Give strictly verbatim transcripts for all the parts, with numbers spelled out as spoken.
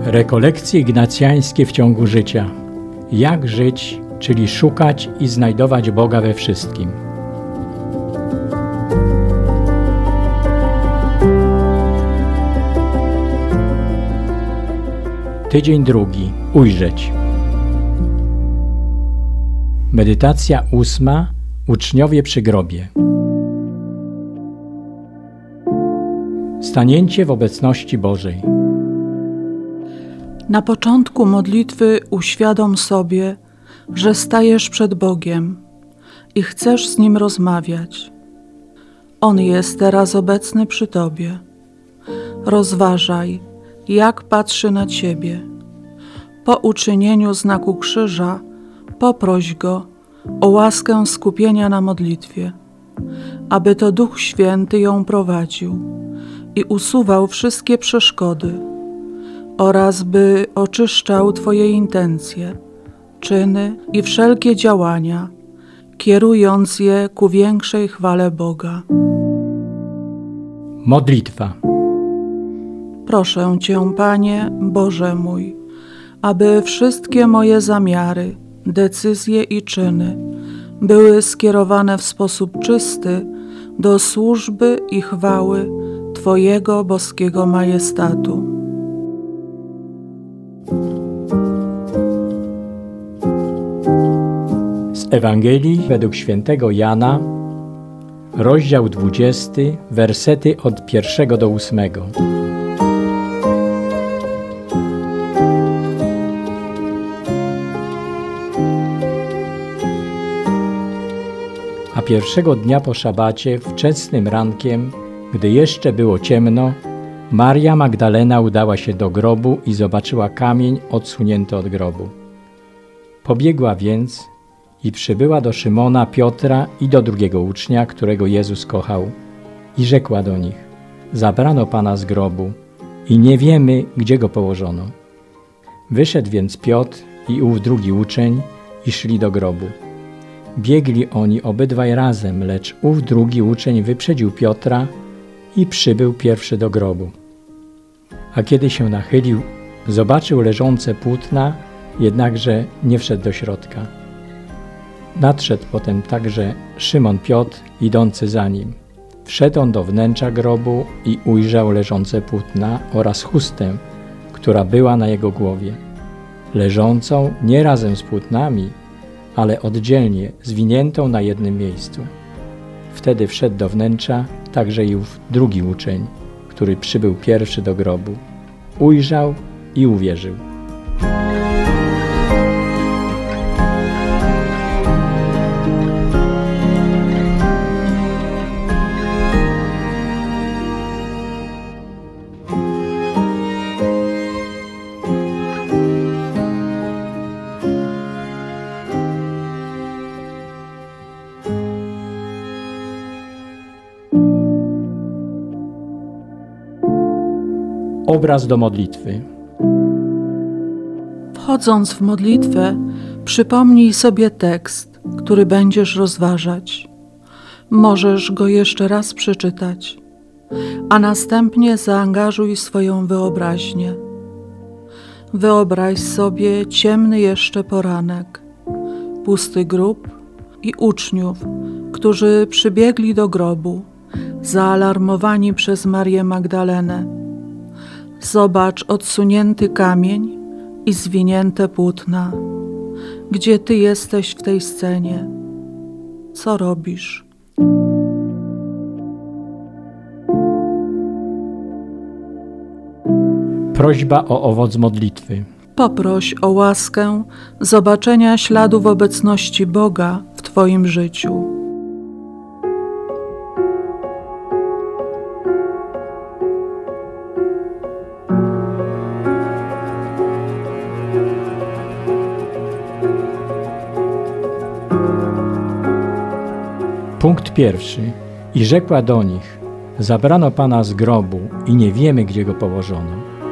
Rekolekcje ignacjańskie w ciągu życia. Jak żyć, czyli szukać i znajdować Boga we wszystkim. Tydzień drugi. Ujrzeć. Medytacja ósma. Uczniowie przy grobie. Stanięcie w obecności Bożej. Na początku modlitwy uświadom sobie, że stajesz przed Bogiem i chcesz z Nim rozmawiać. On jest teraz obecny przy Tobie. Rozważaj, jak patrzy na Ciebie. Po uczynieniu znaku krzyża poproś Go o łaskę skupienia na modlitwie, aby to Duch Święty ją prowadził i usuwał wszystkie przeszkody oraz by oczyszczał Twoje intencje, czyny i wszelkie działania, kierując je ku większej chwale Boga. Modlitwa. Proszę Cię, Panie, Boże mój, aby wszystkie moje zamiary, decyzje i czyny były skierowane w sposób czysty do służby i chwały Twojego boskiego majestatu. Z Ewangelii według świętego Jana, rozdział dwudziesty, wersety od pierwszego do ósmego. A pierwszego dnia po szabacie, wczesnym rankiem, gdy jeszcze było ciemno, Maria Magdalena udała się do grobu i zobaczyła kamień odsunięty od grobu. Pobiegła więc i przybyła do Szymona, Piotra i do drugiego ucznia, którego Jezus kochał, i rzekła do nich: zabrano Pana z grobu i nie wiemy, gdzie go położono. Wyszedł więc Piotr i ów drugi uczeń i szli do grobu. Biegli oni obydwaj razem, lecz ów drugi uczeń wyprzedził Piotra i przybył pierwszy do grobu. A kiedy się nachylił, zobaczył leżące płótna, jednakże nie wszedł do środka. Nadszedł potem także Szymon Piotr, idący za nim. Wszedł on do wnętrza grobu i ujrzał leżące płótna oraz chustę, która była na jego głowie, leżącą nie razem z płótnami, ale oddzielnie, zwiniętą na jednym miejscu. Wtedy wszedł do wnętrza także i ów drugi uczeń, który przybył pierwszy do grobu. Ujrzał i uwierzył. Obraz do modlitwy. Wchodząc w modlitwę, przypomnij sobie tekst, który będziesz rozważać. Możesz go jeszcze raz przeczytać, a następnie zaangażuj swoją wyobraźnię. Wyobraź sobie ciemny jeszcze poranek, pusty grób i uczniów, którzy przybiegli do grobu, zaalarmowani przez Marię Magdalenę. Zobacz odsunięty kamień i zwinięte płótna. Gdzie Ty jesteś w tej scenie? Co robisz? Prośba o owoc modlitwy. Poproś o łaskę zobaczenia śladów obecności Boga w Twoim życiu. Punkt pierwszy. I rzekła do nich: zabrano Pana z grobu i nie wiemy, gdzie go położono.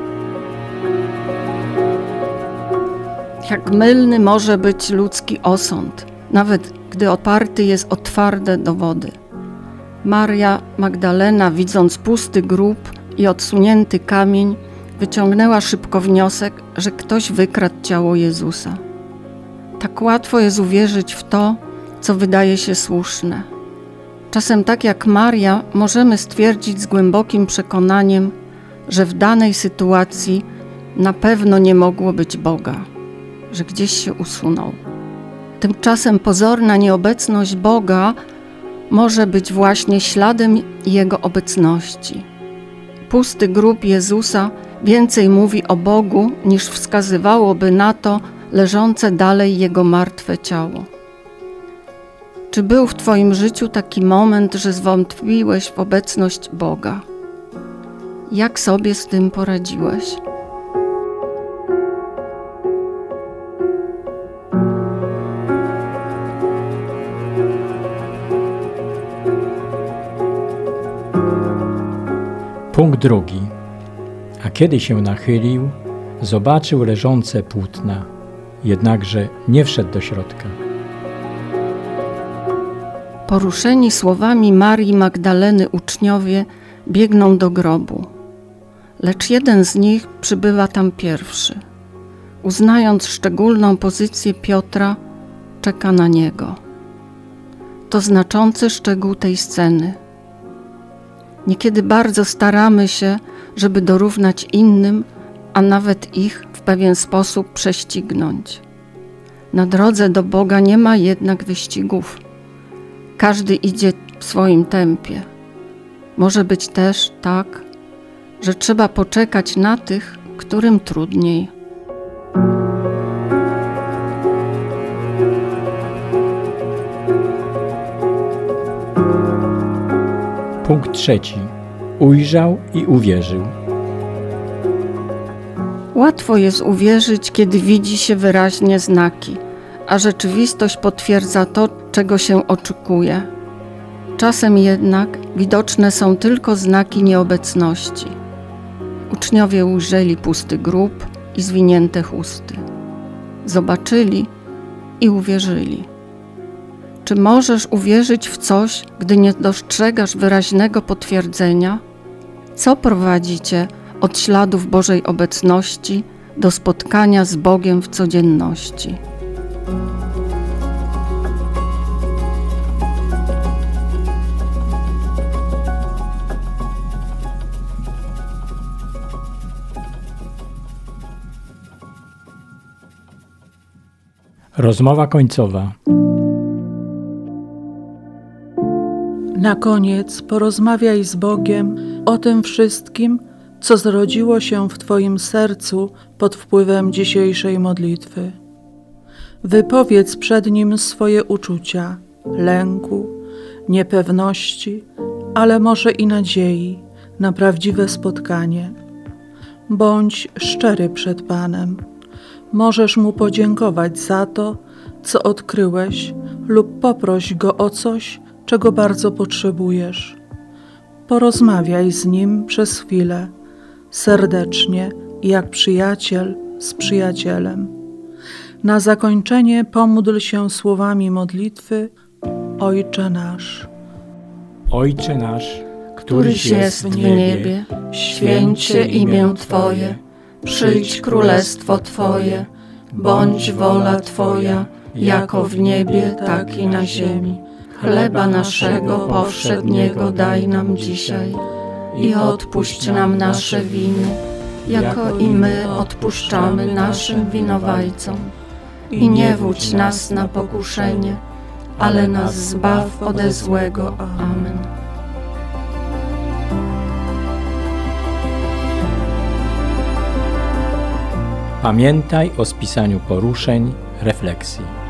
Jak mylny może być ludzki osąd, nawet gdy oparty jest o twarde dowody. Maria Magdalena, widząc pusty grób i odsunięty kamień, wyciągnęła szybko wniosek, że ktoś wykradł ciało Jezusa. Tak łatwo jest uwierzyć w to, co wydaje się słuszne. Czasem tak jak Maria możemy stwierdzić z głębokim przekonaniem, że w danej sytuacji na pewno nie mogło być Boga, że gdzieś się usunął. Tymczasem pozorna nieobecność Boga może być właśnie śladem Jego obecności. Pusty grób Jezusa więcej mówi o Bogu, niż wskazywałoby na to leżące dalej Jego martwe ciało. Czy był w Twoim życiu taki moment, że zwątpiłeś w obecność Boga? Jak sobie z tym poradziłeś? Punkt drugi. A kiedy się nachylił, zobaczył leżące płótna, jednakże nie wszedł do środka. Poruszeni słowami Marii Magdaleny uczniowie biegną do grobu, lecz jeden z nich przybywa tam pierwszy. Uznając szczególną pozycję Piotra, czeka na niego. To znaczący szczegół tej sceny. Niekiedy bardzo staramy się, żeby dorównać innym, a nawet ich w pewien sposób prześcignąć. Na drodze do Boga nie ma jednak wyścigów. Każdy idzie w swoim tempie. Może być też tak, że trzeba poczekać na tych, którym trudniej. Punkt trzeci. Ujrzał i uwierzył. Łatwo jest uwierzyć, kiedy widzi się wyraźnie znaki, a rzeczywistość potwierdza to, czego się oczekuje. Czasem jednak widoczne są tylko znaki nieobecności. Uczniowie ujrzeli pusty grób i zwinięte chusty. Zobaczyli i uwierzyli. Czy możesz uwierzyć w coś, gdy nie dostrzegasz wyraźnego potwierdzenia? Co prowadzi cię od śladów Bożej obecności do spotkania z Bogiem w codzienności? Rozmowa końcowa. Na koniec porozmawiaj z Bogiem o tym wszystkim, co zrodziło się w Twoim sercu pod wpływem dzisiejszej modlitwy. Wypowiedz przed Nim swoje uczucia, lęku, niepewności, ale może i nadziei na prawdziwe spotkanie. Bądź szczery przed Panem. Możesz Mu podziękować za to, co odkryłeś, lub poproś Go o coś, czego bardzo potrzebujesz. Porozmawiaj z Nim przez chwilę, serdecznie, jak przyjaciel z przyjacielem. Na zakończenie pomódl się słowami modlitwy Ojcze nasz. Ojcze nasz, Któryś jest w niebie, święć się imię Twoje, przyjdź królestwo Twoje, bądź wola Twoja, jako w niebie, tak i na ziemi. Chleba naszego powszedniego daj nam dzisiaj i odpuść nam nasze winy, jako i my odpuszczamy naszym winowajcom. I nie wódź nas na pokuszenie, ale nas zbaw ode złego. Amen. Pamiętaj o spisaniu poruszeń, refleksji.